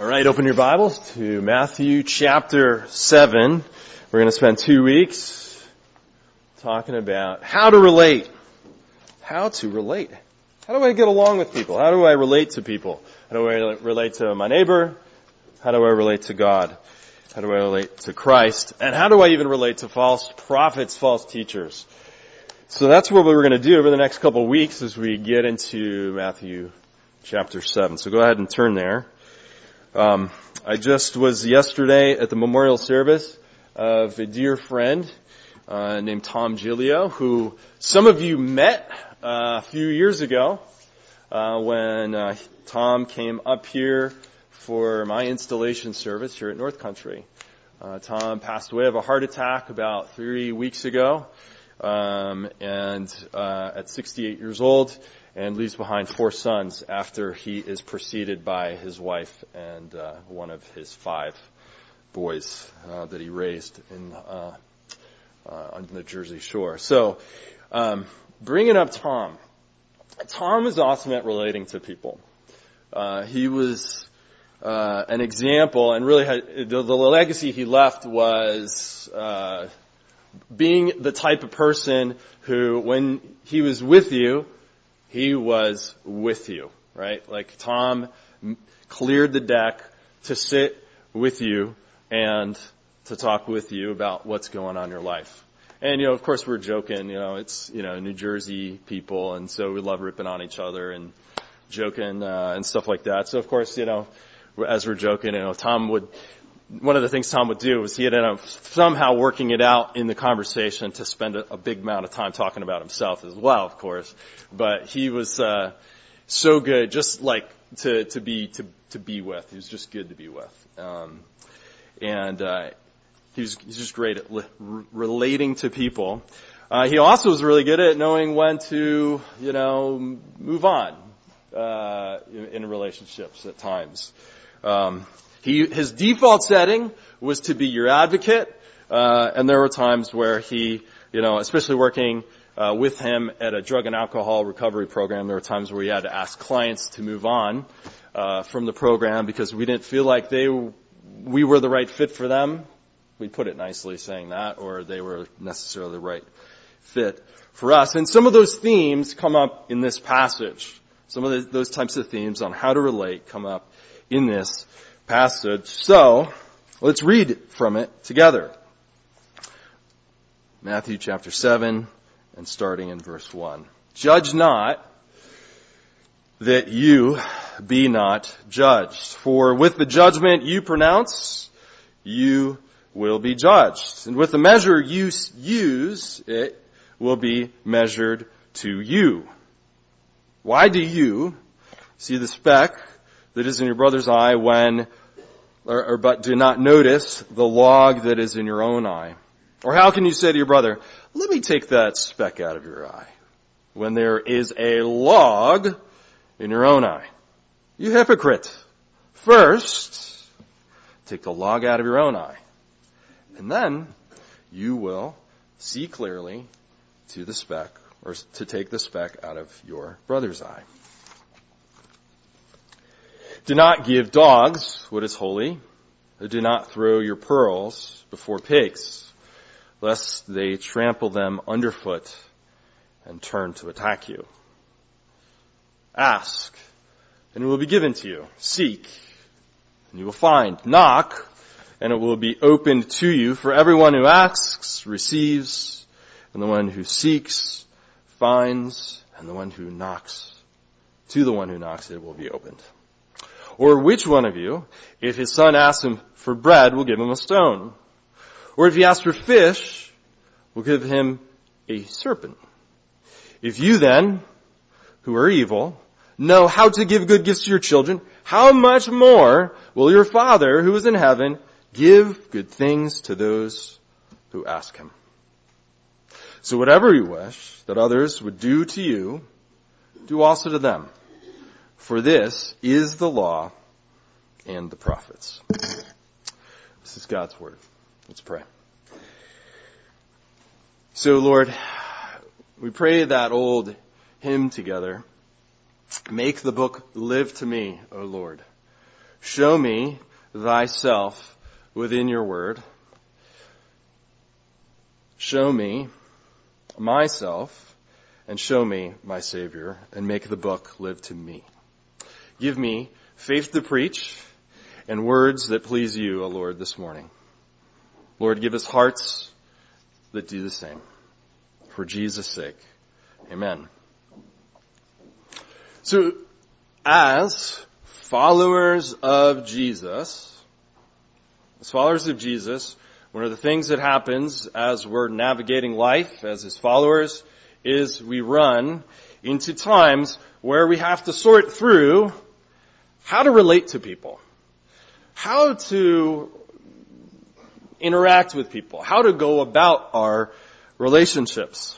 All right, open your Bibles to Matthew chapter 7. We're going to spend 2 weeks talking about how to relate. How to relate. How do I get along with people? How do I relate to people? How do I relate to my neighbor? How do I relate to God? How do I relate to Christ? And how do I even relate to false prophets, false teachers? So that's what we're going to do over the next couple of weeks as we get into Matthew chapter 7. So go ahead and turn there. I just was yesterday at the memorial service of a dear friend named Tom Giglio, who some of you met a few years ago when Tom came up here for my installation service here at North Country. Tom passed away of a heart attack about 3 weeks ago, and at 68 years old, and leaves behind 4 sons after he is preceded by his wife and one of his 5 boys that he raised on the Jersey Shore. So, bringing up Tom. Tom is awesome at relating to people. He was an example, and really the legacy he left was being the type of person who, when he was with you, he was with you, right? Like Tom cleared the deck to sit with you and to talk with you about what's going on in your life. And, of course we're joking, it's, New Jersey people, and so we love ripping on each other and joking, and stuff like that. So of course, as we're joking, one of the things Tom would do was he'd end up somehow working it out in the conversation to spend a big amount of time talking about himself as well, of course. But he was so good, just like to be with. He was just good to be with, and he's just great at relating to people. He also was really good at knowing when to move on in relationships at times. His default setting was to be your advocate, and there were times where he, especially working with him at a drug and alcohol recovery program, there were times where he had to ask clients to move on from the program because we didn't feel like we were the right fit for them. We put it nicely saying that, or they were necessarily the right fit for us. And some of those themes come up in this passage. Some of those types of themes on how to relate come up in this passage. So, let's read from it together. Matthew chapter 7, and starting in verse 1. Judge not, that you be not judged. For with the judgment you pronounce, you will be judged. And with the measure you use, it will be measured to you. Why do you see the speck that is in your brother's eye but do not notice the log that is in your own eye? Or how can you say to your brother, let me take that speck out of your eye, when there is a log in your own eye? You hypocrite! First, take the log out of your own eye, and then you will see clearly to the speck, or to take the speck out of your brother's eye. Do not give dogs what is holy. Do not throw your pearls before pigs, lest they trample them underfoot and turn to attack you. Ask, and it will be given to you. Seek, and you will find. Knock, and it will be opened to you. For everyone who asks receives, and the one who seeks finds, and the one who knocks, to the one who knocks it will be opened. Or which one of you, if his son asks him for bread, will give him a stone? Or if he asks for fish, will give him a serpent? If you then, who are evil, know how to give good gifts to your children, how much more will your Father who is in heaven give good things to those who ask him? So whatever you wish that others would do to you, do also to them. For this is the law and the prophets. This is God's word. Let's pray. So, Lord, we pray that old hymn together. Make the book live to me, O Lord. show me thyself within your word. Show me myself and show me my Savior and make the book live to me. Give me faith to preach and words that please you, O Lord, this morning. Lord, give us hearts that do the same. For Jesus' sake. Amen. So, as followers of Jesus, one of the things that happens as we're navigating life as his followers is we run into times where we have to sort through how to relate to people, how to interact with people, how to go about our relationships.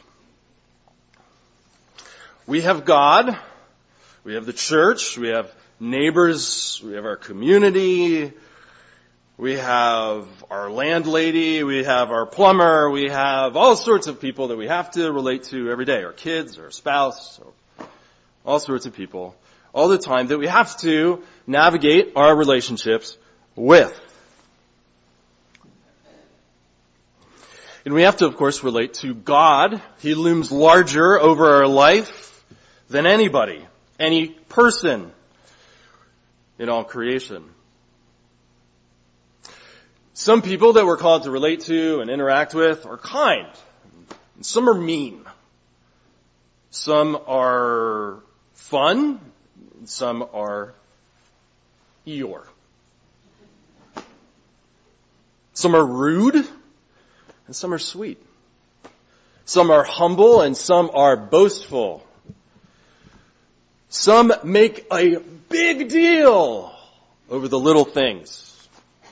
We have God, we have the church, we have neighbors, we have our community, we have our landlady, we have our plumber, we have all sorts of people that we have to relate to every day, our kids, our spouse, all sorts of people, all the time that we have to navigate our relationships with. And we have to, of course, relate to God. He looms larger over our life than anybody, any person in all creation. Some people that we're called to relate to and interact with are kind. And some are mean. Some are fun. And some are Eeyore. Some are rude. And some are sweet. Some are humble and some are boastful. Some make a big deal over the little things.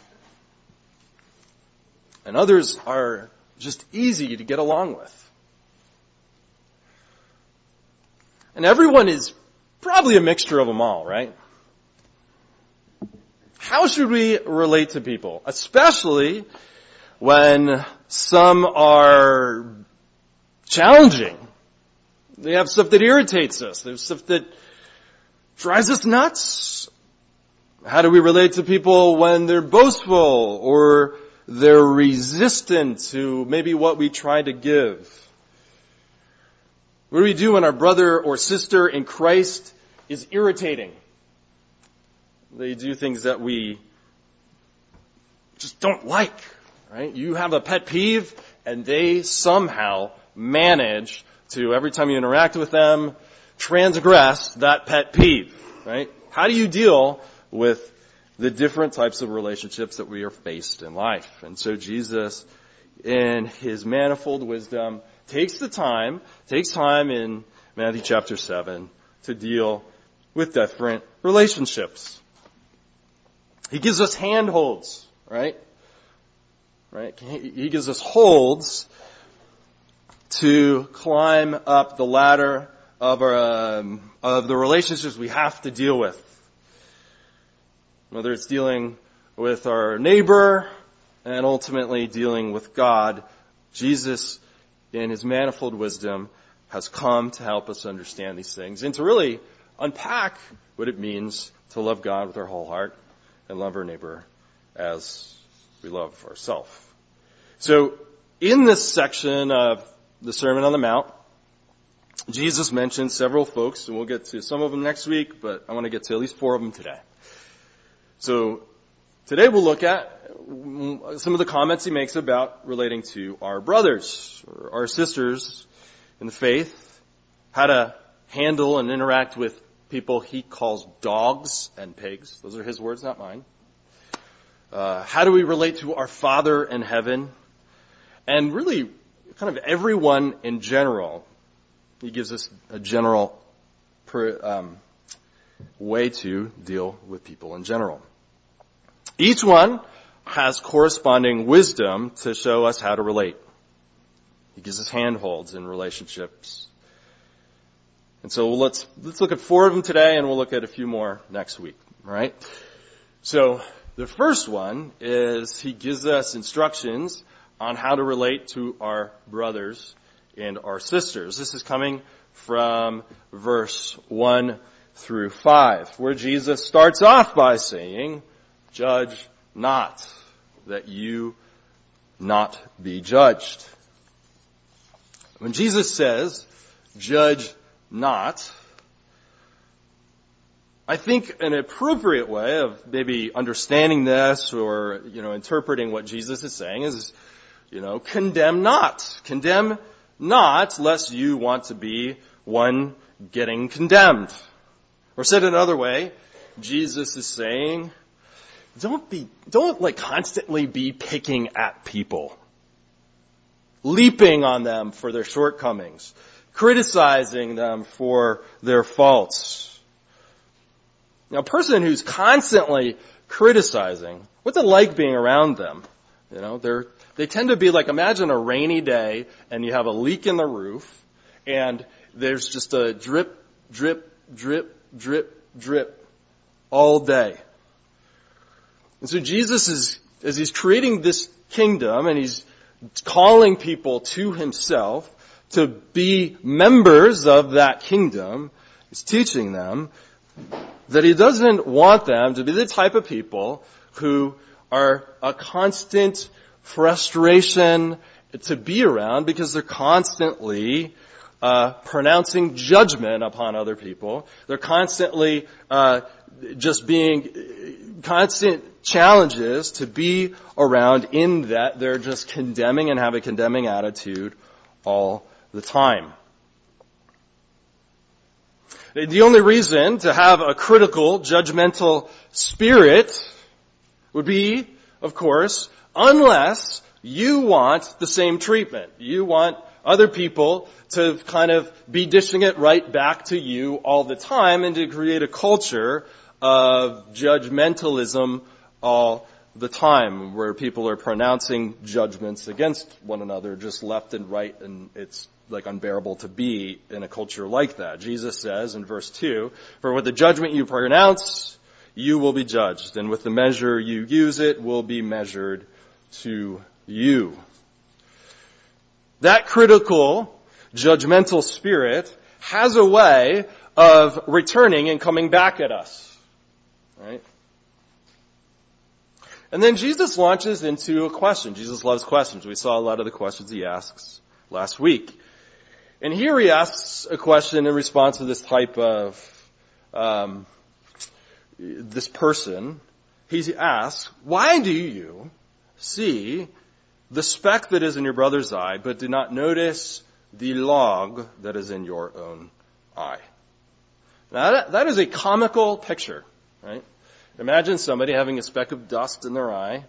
And others are just easy to get along with. And everyone is probably a mixture of them all, right? How should we relate to people? Especially when some are challenging. They have stuff that irritates us. There's stuff that drives us nuts. How do we relate to people when they're boastful or they're resistant to maybe what we try to give? What do we do when our brother or sister in Christ is irritating? They do things that we just don't like. Right? You have a pet peeve, and they somehow manage to, every time you interact with them, transgress that pet peeve. Right? How do you deal with the different types of relationships that we are faced in life? And so Jesus, in his manifold wisdom, takes time in Matthew chapter 7 to deal with different relationships. He gives us handholds, right? Right? He gives us holds to climb up the ladder of the relationships we have to deal with. Whether it's dealing with our neighbor and ultimately dealing with God, Jesus, in his manifold wisdom, has come to help us understand these things and to really unpack what it means to love God with our whole heart and love our neighbor as we love ourselves. So, in this section of the Sermon on the Mount, Jesus mentions several folks, and we'll get to some of them next week, but I want to get to at least 4 of them today. So, today we'll look at some of the comments he makes about relating to our brothers, or our sisters in the faith, how to handle and interact with people he calls dogs and pigs. Those are his words, not mine. How do we relate to our Father in heaven? And really, kind of everyone in general. He gives us a general way to deal with people in general. Each one has corresponding wisdom to show us how to relate. He gives us handholds in relationships. And so let's look at 4 of them today, and we'll look at a few more next week. All right? So the first one is he gives us instructions on how to relate to our brothers and our sisters. This is coming from verse 1 through 5, where Jesus starts off by saying, "Judge not, that you not be judged." When Jesus says, "Judge not," I think an appropriate way of maybe understanding this or, interpreting what Jesus is saying is, condemn not. Condemn not, lest you want to be one getting condemned. Or said another way, Jesus is saying, don't constantly be picking at people, leaping on them for their shortcomings, criticizing them for their faults. Now, a person who's constantly criticizing, what's it like being around them? They tend to be like, imagine a rainy day and you have a leak in the roof and there's just a drip, drip, drip, drip, drip all day. And so Jesus as he's creating this kingdom and he's calling people to himself to be members of that kingdom, he's teaching them that he doesn't want them to be the type of people who are a constant frustration to be around because they're constantly pronouncing judgment upon other people. They're constantly just being constant challenges to be around, in that they're just condemning and have a condemning attitude all the time. The only reason to have a critical, judgmental spirit would be, of course, unless you want the same treatment. You want other people to kind of be dishing it right back to you all the time and to create a culture of judgmentalism all the time, where people are pronouncing judgments against one another just left and right, and it's like unbearable to be in a culture like that. Jesus says in verse 2, "For with the judgment you pronounce, you will be judged, and with the measure you use, it will be measured to you." That critical, judgmental spirit has a way of returning and coming back at us. Right? And then Jesus launches into a question. Jesus loves questions. We saw a lot of the questions he asks last week. And here he asks a question in response to this type of, this person. He asks, "Why do you see the speck that is in your brother's eye, but do not notice the log that is in your own eye?" Now that is a comical picture, right? Imagine somebody having a speck of dust in their eye,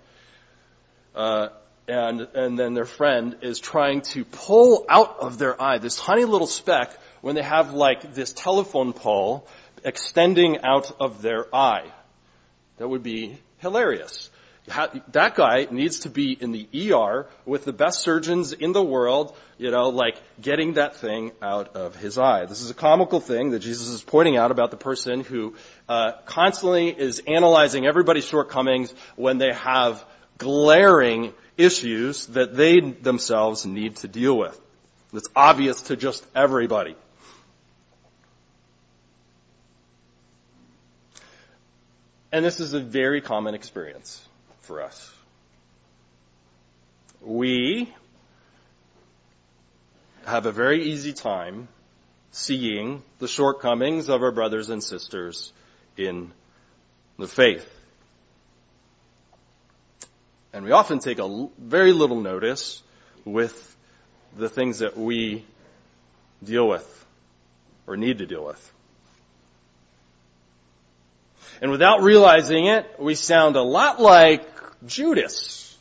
and then their friend is trying to pull out of their eye this tiny little speck when they have like this telephone pole extending out of their eye. That would be hilarious. That guy needs to be in the ER with the best surgeons in the world, getting that thing out of his eye. This is a comical thing that Jesus is pointing out about the person who constantly is analyzing everybody's shortcomings when they have glaring issues that they themselves need to deal with. It's obvious to just everybody. And this is a very common experience for us. We have a very easy time seeing the shortcomings of our brothers and sisters in the faith. And we often take very little notice with the things that we deal with or need to deal with. And without realizing it, we sound a lot like Judas,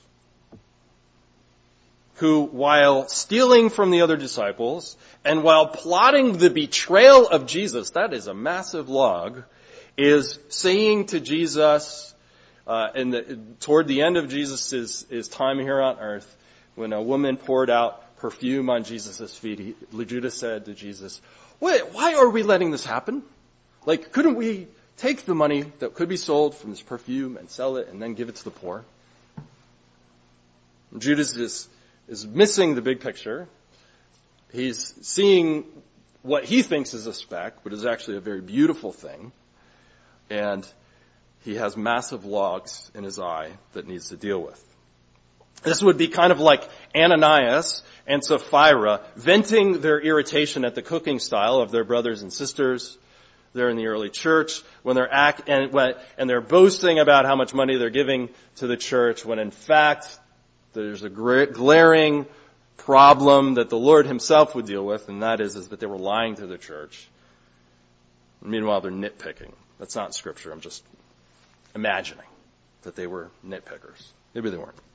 who, while stealing from the other disciples and while plotting the betrayal of Jesus, that is a massive log, is saying to Jesus, toward the end of Jesus' time here on earth, when a woman poured out perfume on Jesus' feet, Judas said to Jesus, "Why are we letting this happen? Couldn't we take the money that could be sold from this perfume and sell it and then give it to the poor?" Judas is missing the big picture. He's seeing what he thinks is a speck, but is actually a very beautiful thing. And he has massive logs in his eye that needs to deal with. This would be kind of like Ananias and Sapphira venting their irritation at the cooking style of their brothers and sisters there in the early church when they're boasting about how much money they're giving to the church, when in fact there's a glaring problem that the Lord himself would deal with, and that is that they were lying to the church. Meanwhile, they're nitpicking. That's not in Scripture. I'm just imagining that they were nitpickers. Maybe they weren't.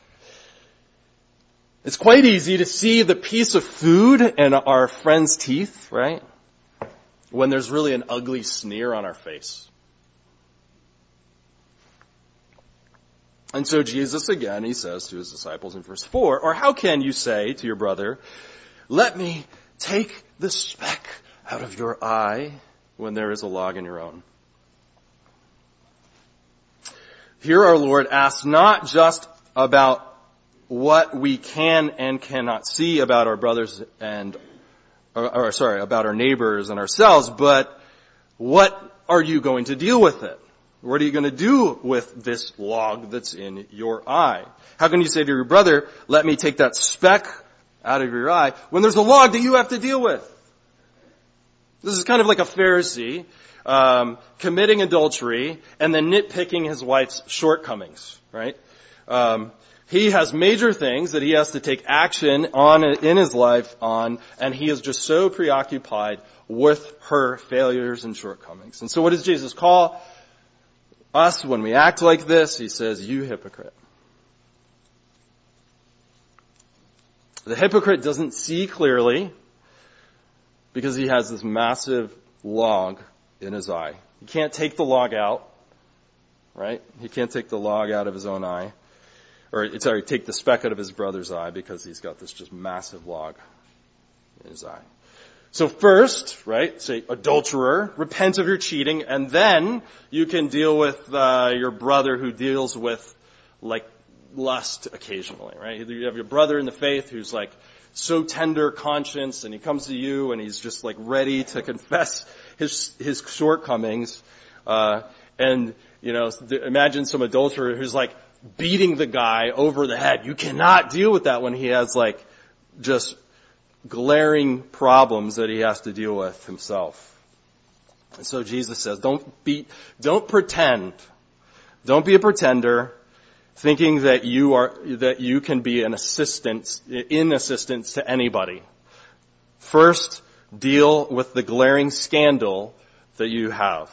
It's quite easy to see the piece of food in our friend's teeth, right? When there's really an ugly sneer on our face. And so Jesus again, he says to his disciples in verse 4, or how can you say to your brother, let me take the speck out of your eye when there is a log in your own? Here our Lord asks not just about what we can and cannot see about our brothers about our neighbors and ourselves, but what are you going to deal with it? What are you going to do with this log that's in your eye? How can you say to your brother, let me take that speck out of your eye, when there's a log that you have to deal with? This is kind of like a Pharisee committing adultery and then nitpicking his wife's shortcomings, right? He has major things that he has to take action on in his life on, and he is just so preoccupied with her failures and shortcomings. And so what does Jesus call us when we act like this? He says, you hypocrite. The hypocrite doesn't see clearly because he has this massive log in his eye. He can't take the log out, right? He can't take the log out of his own eye. Take the speck out of his brother's eye because he's got this just massive log in his eye. So first, right, say, adulterer, repent of your cheating, and then you can deal with your brother who deals with, like, lust occasionally, right? You have your brother in the faith who's, like, so tender conscience, and he comes to you, and he's just, like, ready to confess his shortcomings. Imagine some adulterer who's, like, beating the guy over the head. You cannot deal with that when he has, like, just glaring problems that he has to deal with himself. And so Jesus says, don't pretend. Don't be a pretender, thinking that you can be in assistance to anybody. First, deal with the glaring scandal that you have.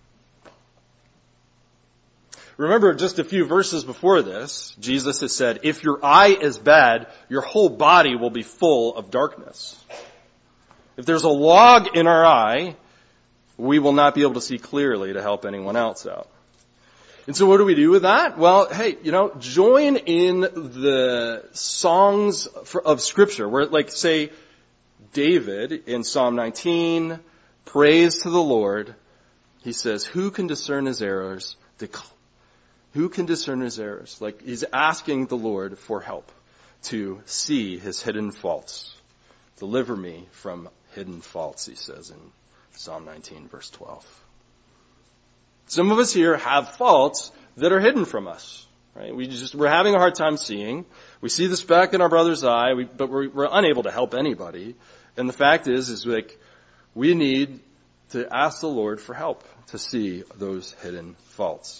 Remember, just a few verses before this, Jesus has said, if your eye is bad, your whole body will be full of darkness. If there's a log in our eye, we will not be able to see clearly to help anyone else out. And so what do we do with that? Well, hey, join in the songs of Scripture, where, like, say, David in Psalm 19, praise to the Lord. He says, who can discern his errors? Who can discern his errors? Like, he's asking the Lord for help to see his hidden faults. Deliver me from hidden faults, he says in Psalm 19, verse 12. Some of us here have faults that are hidden from us, right? We're having a hard time seeing. We see the speck in our brother's eye, but we're unable to help anybody. And the fact is like, we need to ask the Lord for help to see those hidden faults.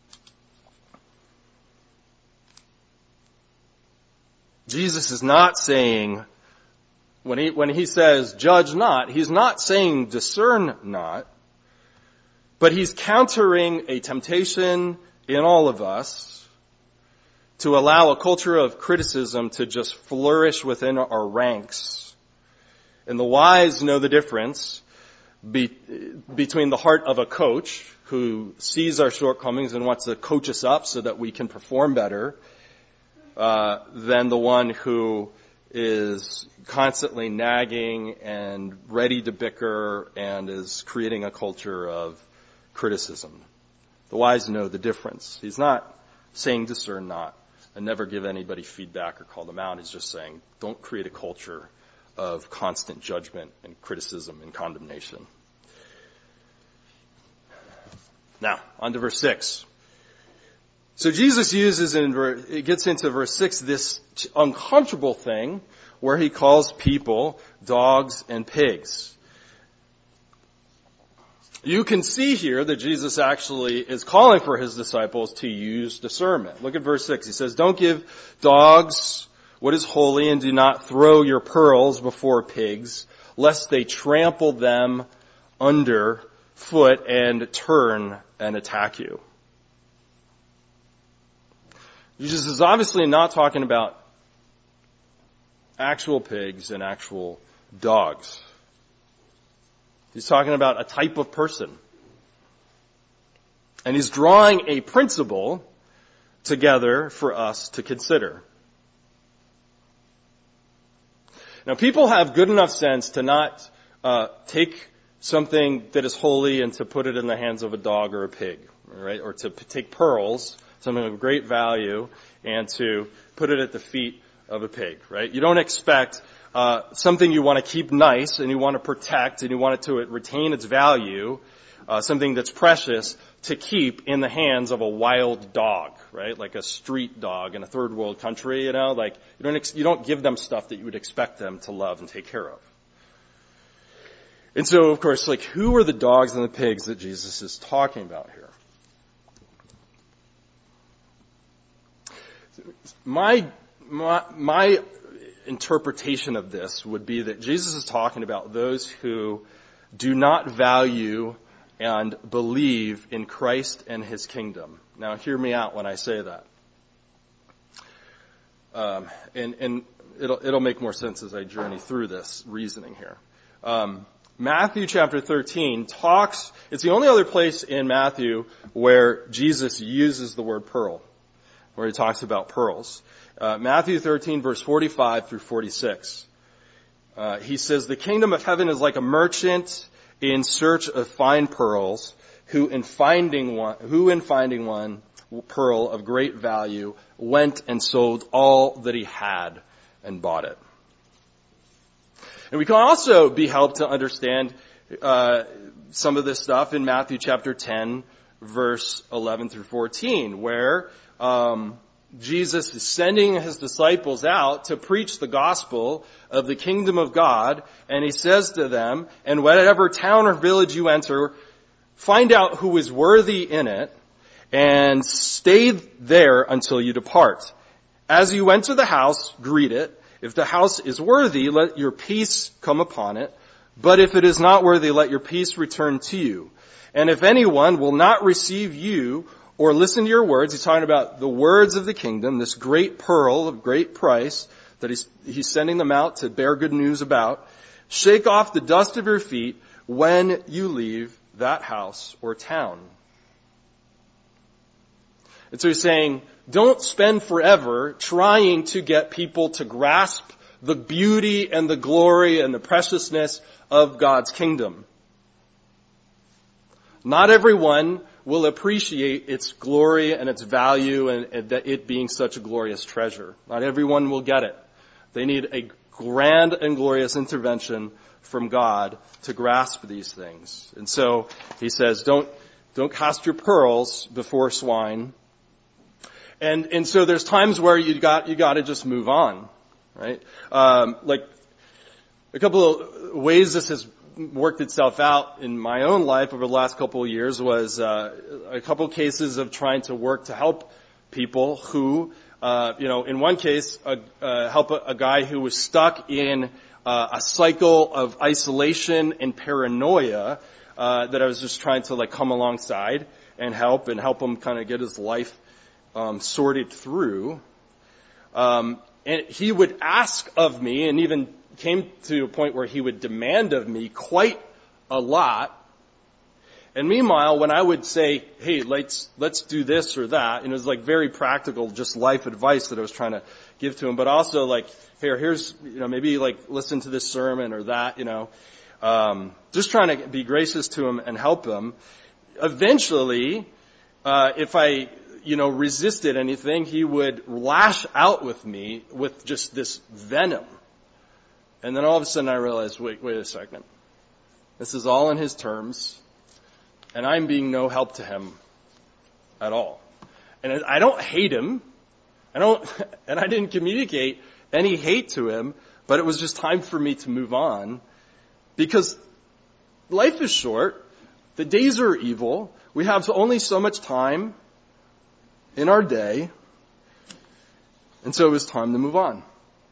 Jesus is not saying, when he says judge not, he's not saying discern not, but he's countering a temptation in all of us to allow a culture of criticism to just flourish within our ranks. And the wise know the difference between the heart of a coach who sees our shortcomings and wants to coach us up so that we can perform better, than the one who is constantly nagging and ready to bicker and is creating a culture of criticism. The wise know the difference. He's not saying discern not and never give anybody feedback or call them out. He's just saying don't create a culture of constant judgment and criticism and condemnation. Now, on to verse 6. So Jesus it gets into verse 6 this uncomfortable thing where he calls people dogs and pigs. You can see here that Jesus actually is calling for his disciples to use discernment. Look at verse 6. He says, "Don't give dogs what is holy, and do not throw your pearls before pigs, lest they trample them under foot and turn and attack you." Jesus is obviously not talking about actual pigs and actual dogs. He's talking about a type of person. And he's drawing a principle together for us to consider. Now, people have good enough sense to not take something that is holy and to put it in the hands of a dog or a pig, right? Or to take pearls, something of great value, and to put it at the feet of a pig, right? You don't expect something you want to keep nice and you want to protect and you want it to retain its value, something that's precious, to keep in the hands of a wild dog, right? Like a street dog in a third world country, you know? Like, you don't give them stuff that you would expect them to love and take care of. And so, of course, like, who are the dogs and the pigs that Jesus is talking about here? My interpretation of this would be that Jesus is talking about those who do not value and believe in Christ and his kingdom. Now, hear me out when I say that. And it'll make more sense as I journey through this reasoning here. Matthew chapter 13 it's the only other place in Matthew where Jesus uses the word pearl, where he talks about pearls. Matthew 13, verse 45 through 46. He says, "The kingdom of heaven is like a merchant in search of fine pearls, who in finding one pearl of great value, went and sold all that he had and bought it." And we can also be helped to understand some of this stuff in Matthew chapter 10, verse 11 through 14, where Jesus is sending his disciples out to preach the gospel of the kingdom of God, and he says to them, "And whatever town or village you enter, find out who is worthy in it, and stay there until you depart. As you enter the house, greet it. If the house is worthy, let your peace come upon it. But if it is not worthy, let your peace return to you. And if anyone will not receive you or listen to your words," he's talking about the words of the kingdom, this great pearl of great price that he's sending them out to bear good news about, "shake off the dust of your feet when you leave that house or town." And so he's saying, don't spend forever trying to get people to grasp the beauty and the glory and the preciousness of God's kingdom. Not everyone will appreciate its glory and its value and it being such a glorious treasure. Not everyone will get it. They need a grand and glorious intervention from God to grasp these things. And so he says, don't cast your pearls before swine. And so there's times where you got to just move on, right? Like a couple of ways this has worked itself out in my own life over the last couple of years was a couple of cases of trying to work to help people who, in one case, help a guy who was stuck in a cycle of isolation and paranoia that I was just trying to come alongside and help him kind of get his life sorted through. And he would ask of me, and even came to a point where he would demand of me quite a lot. And meanwhile, when I would say, "Hey, let's do this or that," and it was very practical, just life advice that I was trying to give to him, but also here's maybe listen to this sermon or that, just trying to be gracious to him and help him. Eventually, if I resisted anything, he would lash out with me with just this venom. And then all of a sudden I realized, wait a second. This is all in his terms, and I'm being no help to him at all. And I don't hate him. And I didn't communicate any hate to him, but it was just time for me to move on because life is short. The days are evil. We have only so much time in our day. And so it was time to move on.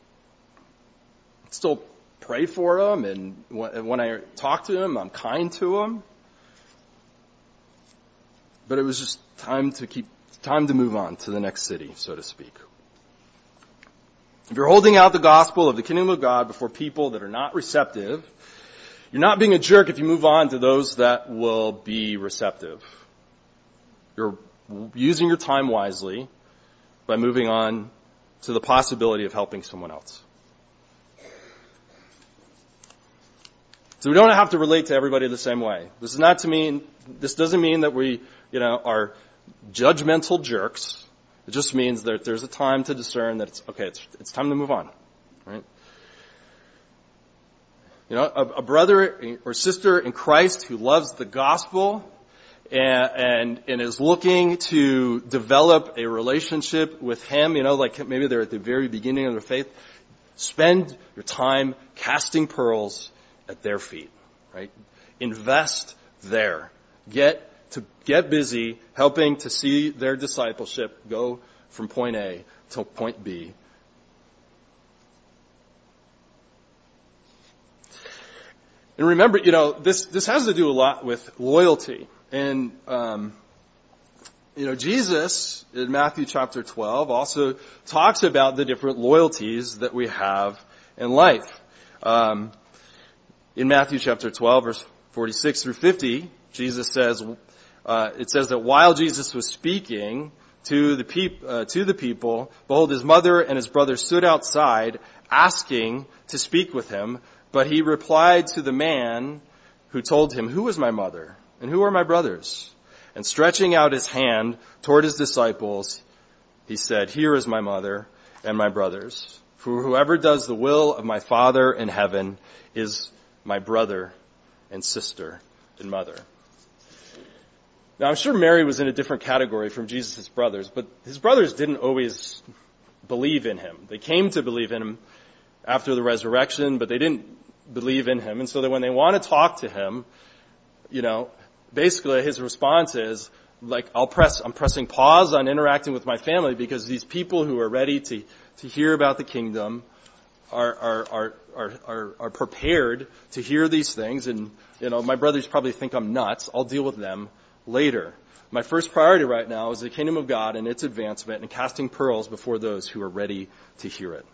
Still pray for him, and when I talk to him, I'm kind to him. But it was just time to move on to the next city, so to speak. If you're holding out the gospel of the kingdom of God before people that are not receptive, you're not being a jerk if you move on to those that will be receptive. You're using your time wisely by moving on to the possibility of helping someone else. So we don't have to relate to everybody the same way. This doesn't mean that we, are judgmental jerks. It just means that there's a time to discern that it's time to move on, right? A brother or sister in Christ who loves the gospel and is looking to develop a relationship with him, like maybe they're at the very beginning of their faith, spend your time casting pearls at their feet, right? Invest there. Get busy helping to see their discipleship go from point A to point B. And remember, this has to do a lot with loyalty. And, Jesus in Matthew chapter 12 also talks about the different loyalties that we have in life. In Matthew chapter 12, verse 46 through 50, Jesus says, it says that while Jesus was speaking to the people, behold, his mother and his brother stood outside asking to speak with him. But he replied to the man who told him, "Who is my mother and who are my brothers?" And stretching out his hand toward his disciples, he said, "Here is my mother and my brothers. For whoever does the will of my Father in heaven is my brother and sister and mother." Now, I'm sure Mary was in a different category from Jesus' brothers, but his brothers didn't always believe in him. They came to believe in him after the resurrection, but they didn't believe in him. And so that when they want to talk to him, basically his response is, I'm pressing pause on interacting with my family because these people who are ready to hear about the kingdom are prepared to hear these things. And, my brothers probably think I'm nuts. I'll deal with them later. My first priority right now is the kingdom of God and its advancement and casting pearls before those who are ready to hear it.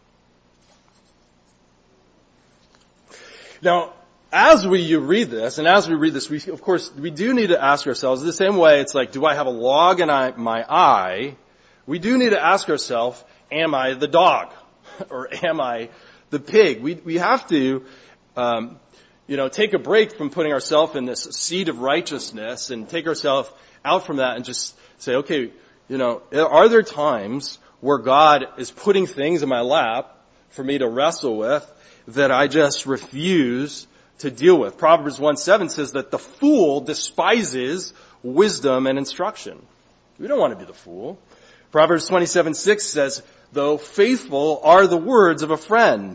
Now, as we read this, we do need to ask ourselves, the same way it's like, do I have a log in my eye? We do need to ask ourselves, am I the dog? Or am I the pig? We have to, take a break from putting ourselves in this seat of righteousness and take ourselves out from that and just say, okay, are there times where God is putting things in my lap for me to wrestle with that I just refuse to deal with? Proverbs 1:7 says that the fool despises wisdom and instruction. We don't want to be the fool. Proverbs 27:6 says, though faithful are the words of a friend,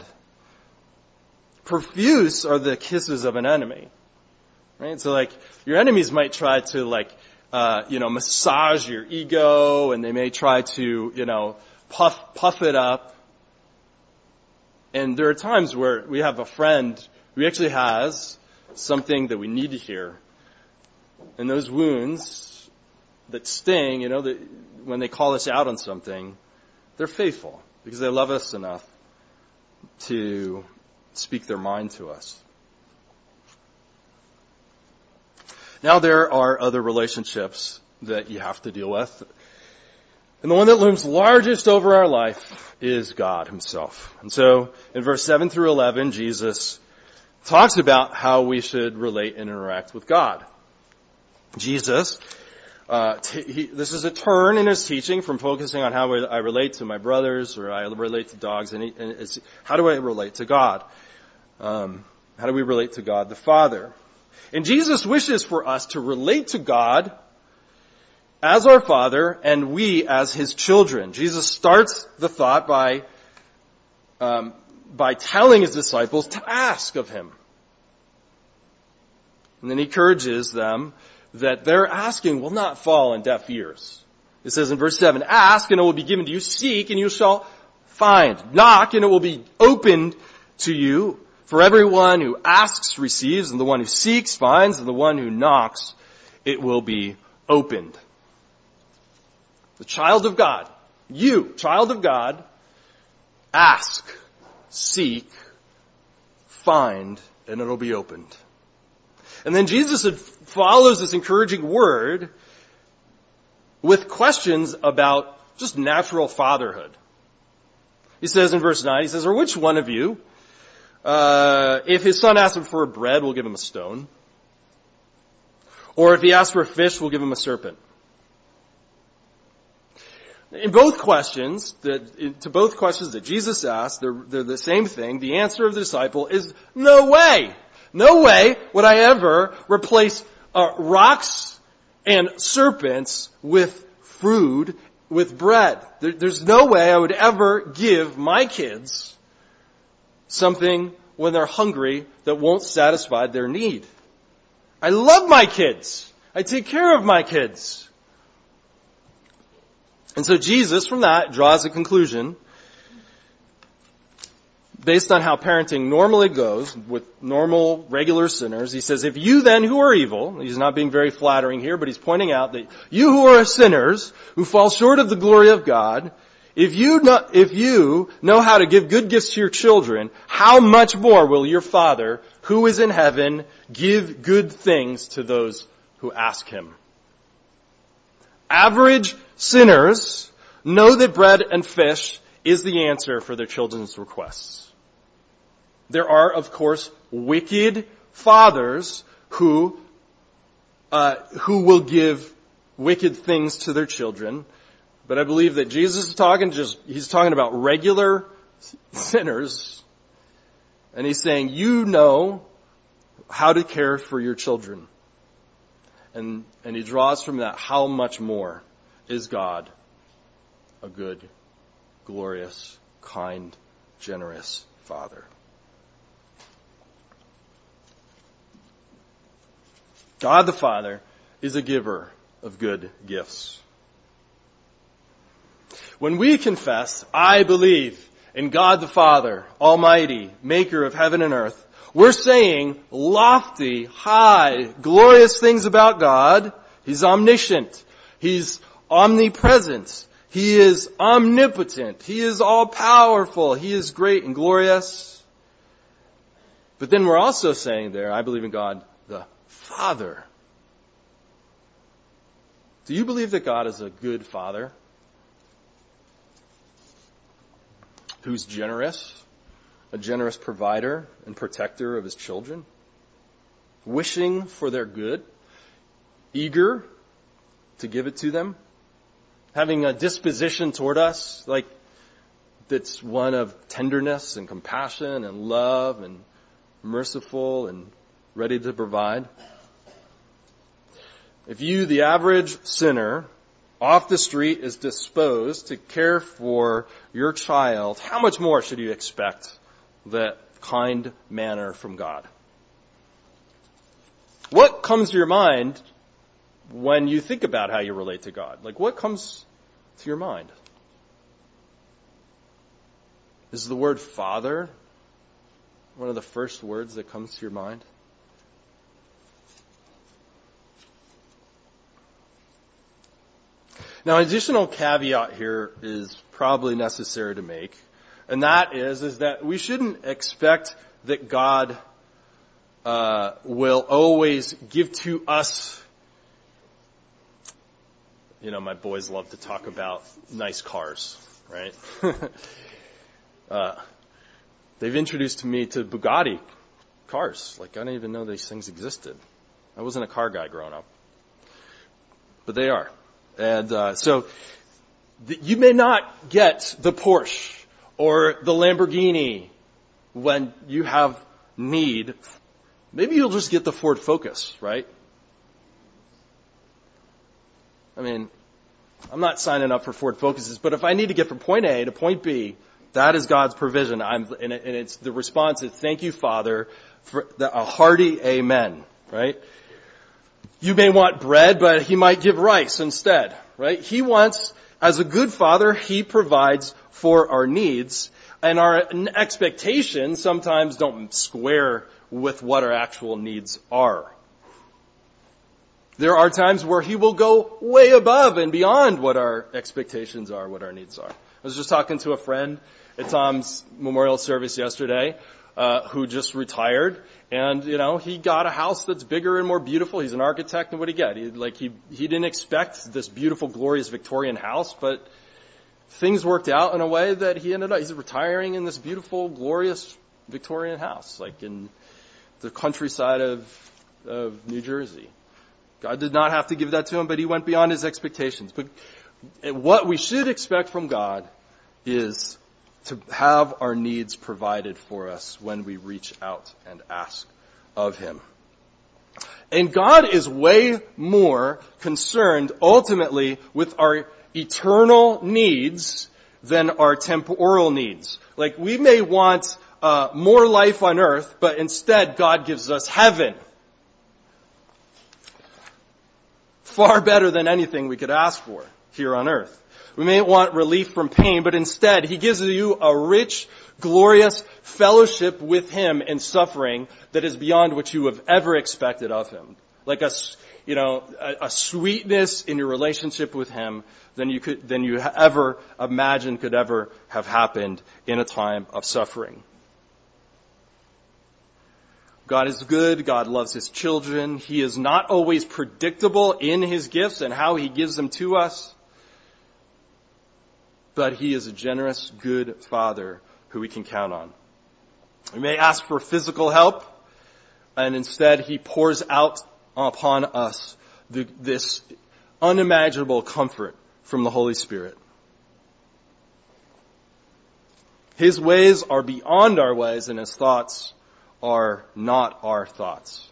profuse are the kisses of an enemy. Right? So your enemies might try to massage your ego, and they may try to, puff it up. And there are times where we have a friend who actually has something that we need to hear. And those wounds that sting, when they call us out on something, they're faithful because they love us enough to speak their mind to us. Now there are other relationships that you have to deal with. And the one that looms largest over our life is God himself. And so in verse 7 through 11, Jesus talks about how we should relate and interact with God. Jesus, this is a turn in his teaching from focusing on how I relate to my brothers or I relate to dogs, and it's how do I relate to God? How do we relate to God the Father? And Jesus wishes for us to relate to God as our Father and we as His children. Jesus starts the thought by telling His disciples to ask of Him. And then He encourages them that their asking will not fall on deaf ears. It says in verse 7, ask and it will be given to you. Seek and you shall find. Knock and it will be opened to you. For everyone who asks receives, and the one who seeks finds, and the one who knocks it will be opened. The child of God, you, child of God, ask, seek, find, and it'll be opened. And then Jesus follows this encouraging word with questions about just natural fatherhood. He says in verse 9, he says, or which one of you, if his son asks him for a bread, will give him a stone? Or if he asks for a fish, will give him a serpent? In both questions, to both questions that Jesus asked, they're the same thing. The answer of the disciple is no way. No way would I ever replace rocks and serpents with food, with bread. There's no way I would ever give my kids something when they're hungry that won't satisfy their need. I love my kids. I take care of my kids. And so Jesus, from that, draws a conclusion based on how parenting normally goes with normal, regular sinners. He says, if you then who are evil, he's not being very flattering here, but he's pointing out that you who are sinners, who fall short of the glory of God, if you know how to give good gifts to your children, how much more will your Father, who is in heaven, give good things to those who ask Him? Average sinners know that bread and fish is the answer for their children's requests. There are, of course, wicked fathers who will give wicked things to their children. But I believe that Jesus is he's talking about regular sinners. And he's saying, you know how to care for your children. And he draws from that, how much more is God a good, glorious, kind, generous Father? God the Father is a giver of good gifts. When we confess, I believe in God the Father, Almighty, Maker of heaven and earth, we're saying lofty, high, glorious things about God. He's omniscient. He's omnipresent. He is omnipotent. He is all-powerful. He is great and glorious. But then we're also saying there, I believe in God the Father. Do you believe that God is a good Father? Who's generous, a generous provider and protector of His children, wishing for their good, eager to give it to them, having a disposition toward us like that's one of tenderness and compassion and love and merciful and ready to provide. If you, the average sinner, off the street is disposed to care for your child, how much more should you expect that kind manner from God? What comes to your mind when you think about how you relate to God? Like, what comes to your mind? Is the word Father one of the first words that comes to your mind? Now, an additional caveat here is probably necessary to make, and that is that we shouldn't expect that God will always give to us. You know, my boys love to talk about nice cars, right? They've introduced me to Bugatti cars. Like, I didn't even know these things existed. I wasn't a car guy growing up. But they are. And so you may not get the Porsche or the Lamborghini when you have need, maybe you'll just get the Ford Focus, right? I mean, I'm not signing up for Ford Focuses, but if I need to get from point A to point B, that is God's provision. And it's the response is, thank you, Father, for a hearty amen, right? You may want bread, but he might give rice instead, right? He wants, as a good father, he provides for our needs, and our expectations sometimes don't square with what our actual needs are. There are times where he will go way above and beyond what our expectations are, what our needs are. I was just talking to a friend at Tom's memorial service yesterday, who just retired, and he got a house that's bigger and more beautiful. He's an architect, and what did he get? He didn't expect this beautiful, glorious Victorian house, but things worked out in a way that he's retiring in this beautiful, glorious Victorian house, like in the countryside of New Jersey. God did not have to give that to him, but he went beyond his expectations. But what we should expect from God is to have our needs provided for us when we reach out and ask of him. And God is way more concerned ultimately with our eternal needs than our temporal needs. Like, we may want more life on earth, but instead God gives us heaven. Far better than anything we could ask for here on earth. We may want relief from pain, but instead he gives you a rich, glorious fellowship with him in suffering that is beyond what you have ever expected of him. Like a sweetness in your relationship with him than you ever imagined could ever have happened in a time of suffering. God is good. God loves his children. He is not always predictable in his gifts and how he gives them to us. But he is a generous, good Father who we can count on. We may ask for physical help, and instead he pours out upon us this unimaginable comfort from the Holy Spirit. His ways are beyond our ways, and his thoughts are not our thoughts.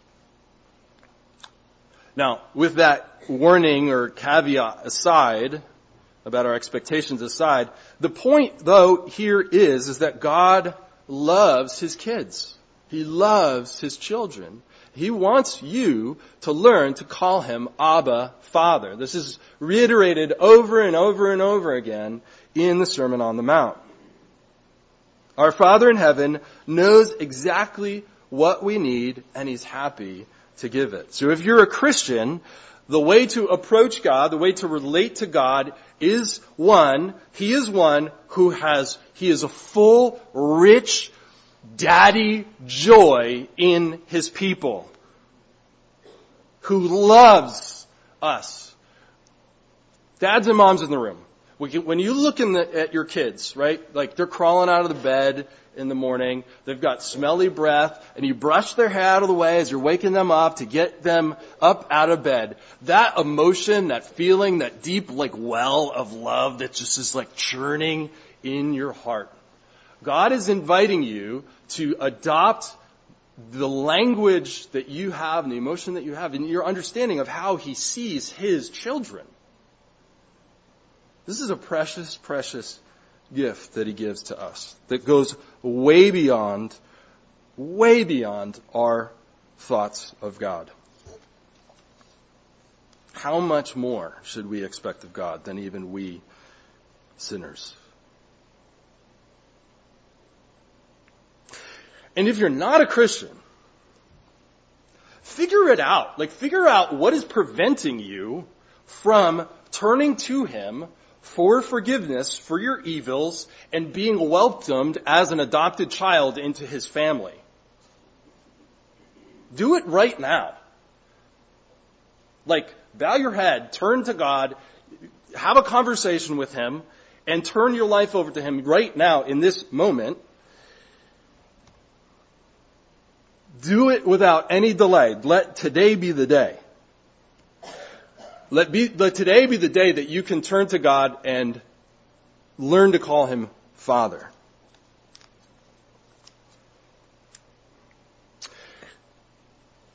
Now, with that warning or caveat aside, about our expectations aside, the point, though, here is that God loves his kids. He loves his children. He wants you to learn to call him Abba, Father. This is reiterated over and over and over again in the Sermon on the Mount. Our Father in heaven knows exactly what we need, and he's happy to give it. So if you're a Christian, the way to approach God, the way to relate to God is he is a full, rich, daddy joy in his people who loves us. Dads and moms in the room. When you look at your kids, right? Like, they're crawling out of the bed in the morning. They've got smelly breath, and you brush their hair out of the way as you're waking them up to get them up out of bed. That emotion, that feeling, that deep, well of love that just is churning in your heart. God is inviting you to adopt the language that you have and the emotion that you have and your understanding of how he sees his children. This is a precious, precious gift that he gives to us that goes way beyond our thoughts of God. How much more should we expect of God than even we sinners? And if you're not a Christian, figure it out. Figure out what is preventing you from turning to him for forgiveness for your evils and being welcomed as an adopted child into his family. Do it right now. Bow your head, turn to God, have a conversation with him, and turn your life over to him right now in this moment. Do it without any delay. Let today be the day. Let today be the day that you can turn to God and learn to call him Father.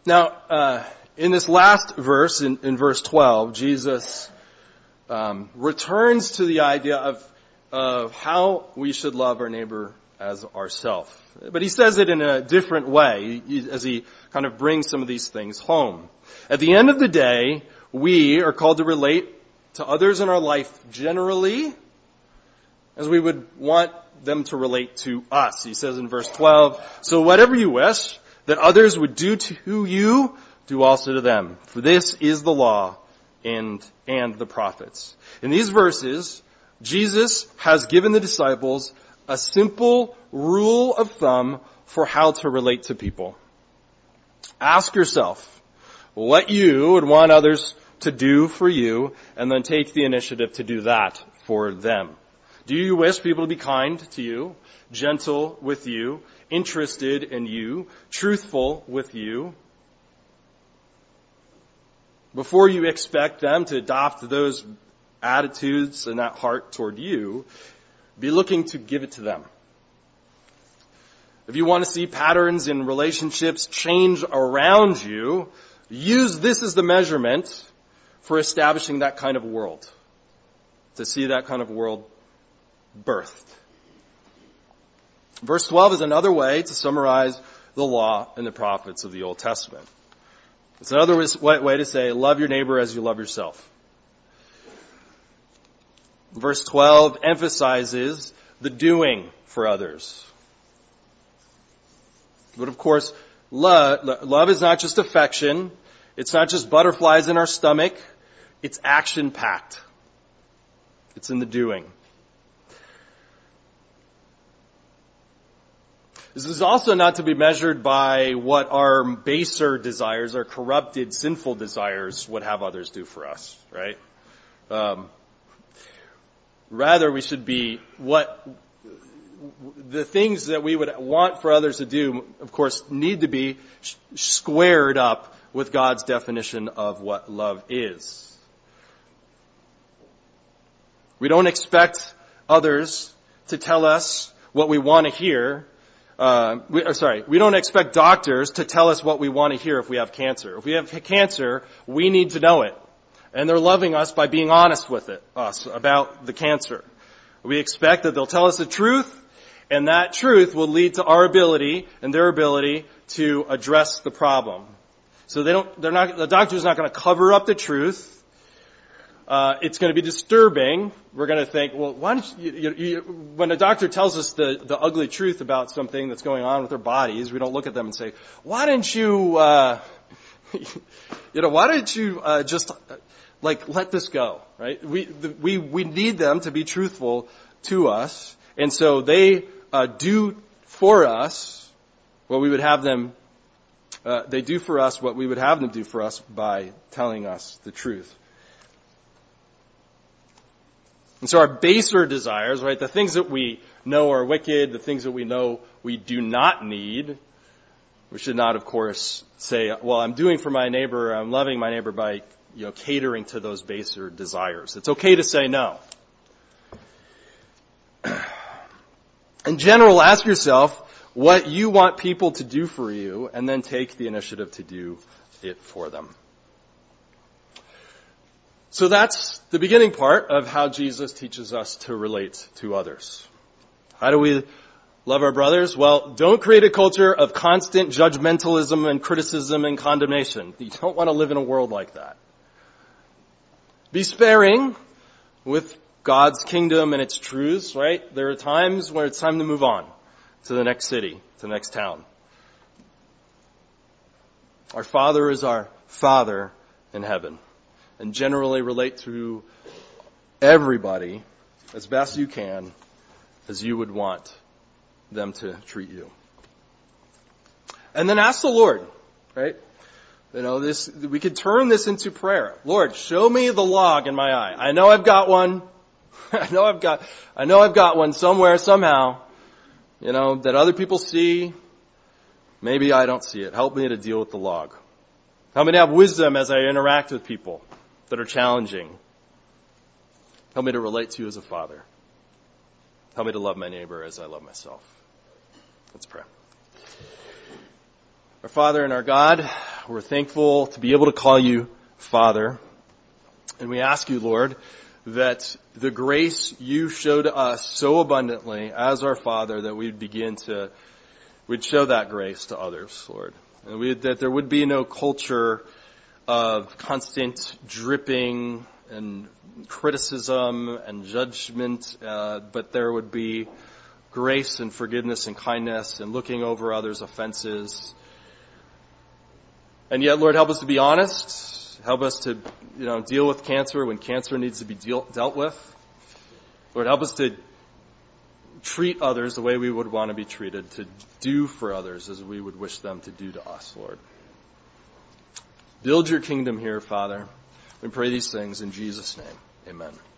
Now, in this last verse, in verse 12, Jesus returns to the idea of how we should love our neighbor as ourselves. But he says it in a different way as he kind of brings some of these things home. At the end of the day, we are called to relate to others in our life generally as we would want them to relate to us. He says in verse 12, "So whatever you wish that others would do to you, do also to them. For this is the law and the prophets." In these verses, Jesus has given the disciples a simple rule of thumb for how to relate to people. Ask yourself what you would want others to do for you, and then take the initiative to do that for them. Do you wish people to be kind to you, gentle with you, interested in you, truthful with you? Before you expect them to adopt those attitudes and that heart toward you, be looking to give it to them. If you want to see patterns in relationships change around you, use this as the measurement for establishing that kind of world, to see that kind of world birthed. Verse 12 is another way to summarize the law and the prophets of the Old Testament. It's another way to say, love your neighbor as you love yourself. Verse 12 emphasizes the doing for others. But of course, love is not just affection. It's not just butterflies in our stomach. It's action-packed. It's in the doing. This is also not to be measured by what our baser desires, our corrupted, sinful desires would have others do for us, right? Rather, we should be the things that we would want for others to do, of course, need to be squared up with God's definition of what love is. We don't expect others to tell us what we want to hear. We don't expect doctors to tell us what we want to hear if we have cancer. If we have cancer, we need to know it. And they're loving us by being honest with us about the cancer. We expect that they'll tell us the truth, and that truth will lead to our ability and their ability to address the problem. So the doctor's not going to cover up the truth. It's going to be disturbing. We're going to think, well, why don't when a doctor tells us the ugly truth about something that's going on with our bodies, we don't look at them and say, why didn't you, just let this go, right? We need them to be truthful to us, and so they do for us what we would have them. They do for us what we would have them do for us by telling us the truth. And so our baser desires, right, the things that we know are wicked, the things that we know we do not need, we should not, of course, say, well, I'm doing for my neighbor, I'm loving my neighbor by, catering to those baser desires. It's okay to say no. In general, ask yourself what you want people to do for you, and then take the initiative to do it for them. So that's the beginning part of how Jesus teaches us to relate to others. How do we love our brothers? Well, don't create a culture of constant judgmentalism and criticism and condemnation. You don't want to live in a world like that. Be sparing with God's kingdom and its truths, right? There are times where it's time to move on to the next city, to the next town. Our Father is our Father in heaven. And generally relate to everybody as best you can, as you would want them to treat you. And then ask the Lord, right? We could turn this into prayer. Lord, show me the log in my eye. I know I've got one. I know I've got one somewhere, somehow, that other people see. Maybe I don't see it. Help me to deal with the log. Help me to have wisdom as I interact with people that are challenging. Help me to relate to you as a father. Help me to love my neighbor as I love myself. Let's pray. Our Father and our God, We're thankful to be able to call you Father. And we ask you, Lord, that the grace you show to us so abundantly as our Father, that we'd show that grace to others, Lord. And that there would be no culture of constant dripping and criticism and judgment, but there would be grace and forgiveness and kindness and looking over others' offenses. And yet, Lord, help us to be honest. Help us to, deal with cancer when cancer needs to be dealt with. Lord, help us to treat others the way we would want to be treated, to do for others as we would wish them to do to us, Lord. Build your kingdom here, Father. We pray these things in Jesus' name. Amen.